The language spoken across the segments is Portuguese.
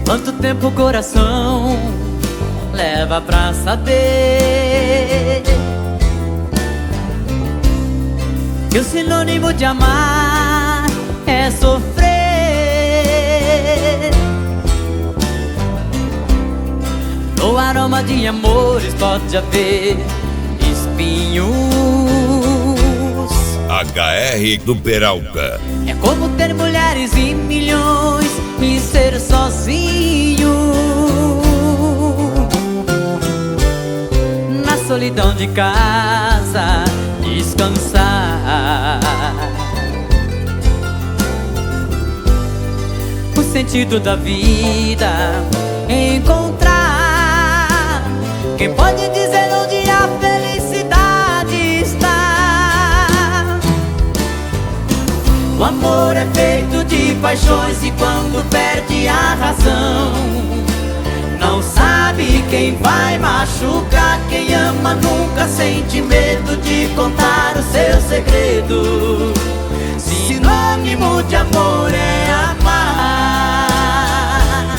Quanto tempo o coração leva pra saber que o sinônimo de amar é sofrer? No aroma de amores pode haver espinhos. HR do Peralta. É como ter mulheres e milhões e ser sozinho na solidão de casa, descansar. O sentido da vida encontrar. Quem pode dizer onde a felicidade está? O amor é feito de paixões e quando perde a razão, não sabe quem vai machucar. Quem ama nunca sente medo de contar o seu segredo. Sinônimo de amor é amar.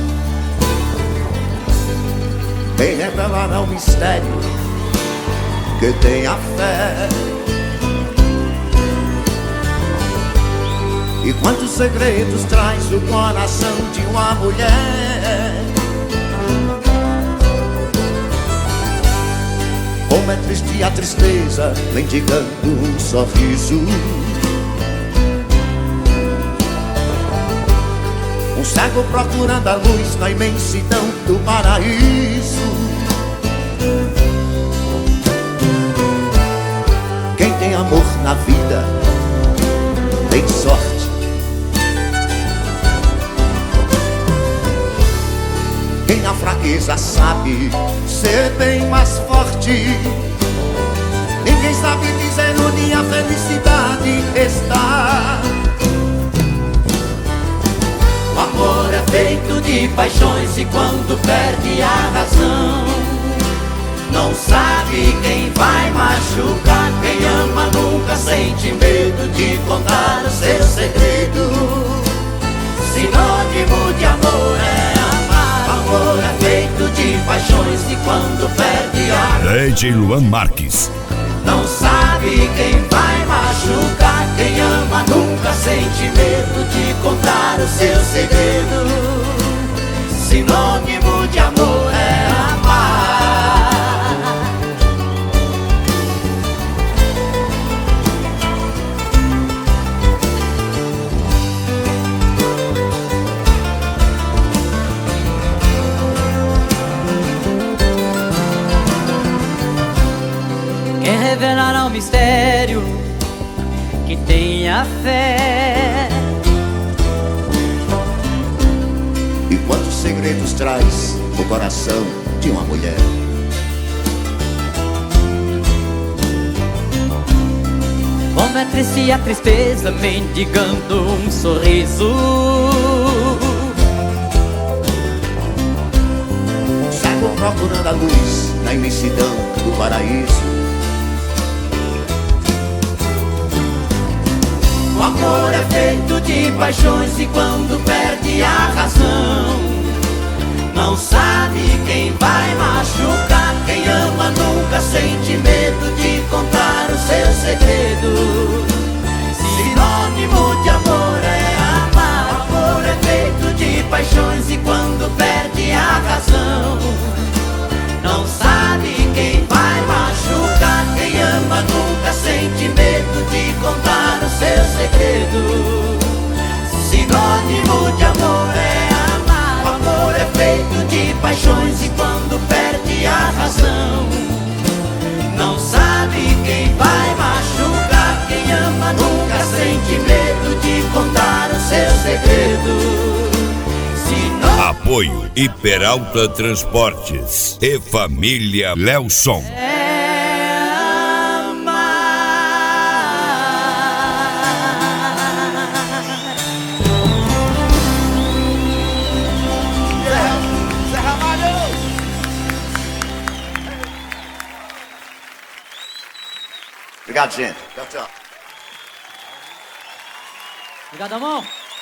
Quem revelará o mistério que tem a fé? E quantos segredos traz o coração de uma mulher? Como é triste a tristeza, mendigando um sorriso. Um cego procurando a luz na imensidão do paraíso. Quem tem amor na vida tem sorte. Quem na fraqueza sabe ser bem mais forte. Ninguém sabe dizer onde a felicidade está. O amor é feito de paixões e quando perde a razão, não sabe quem vai machucar. Quem ama nunca sente medo de contar o seu segredo. Sinônimo de amor é amar. O amor é feito de paixões e quando perde a razão, DJ Luan Marques. não sabe quem vai machucar. Quem ama nunca sente medo de contar o seu segredo. Sinônimo de amor é amar. Quem revelará o mistério que tenha fé? E quantos segredos traz o coração de uma mulher? Como é triste a tristeza mendigando um sorriso. Cego procurando a luz na imensidão do paraíso. O amor é feito de paixões e quando perde a razão, não sabe quem vai machucar. Quem ama nunca sente medo de contar o seu segredo. Sinônimo de amor é amar. O amor é feito de paixões e quando perde a razão, não sabe quem vai machucar. Quem ama nunca sente medo de contar o seu segredo. Sinônimo de amor é amar. O amor é feito de paixões e quando perde a razão, não sabe quem vai machucar. Quem ama nunca sente medo de contar o seu segredo. Apoio e Peralta Transportes e Família Lelson. Obrigado, gente. Tchau, tchau. Obrigado, amor.